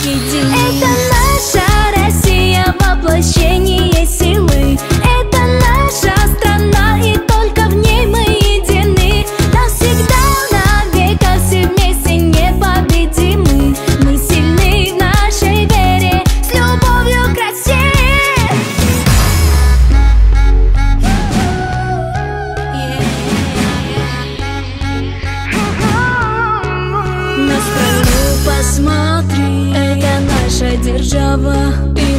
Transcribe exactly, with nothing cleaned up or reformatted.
едины. Это наша Россия, воплощение силы. Это наша страна, и только в ней мы едины. Навсегда, навека, все вместе непобедимы. Мы сильны в нашей вере, с любовью к России. На страну посмотри, это наша держава.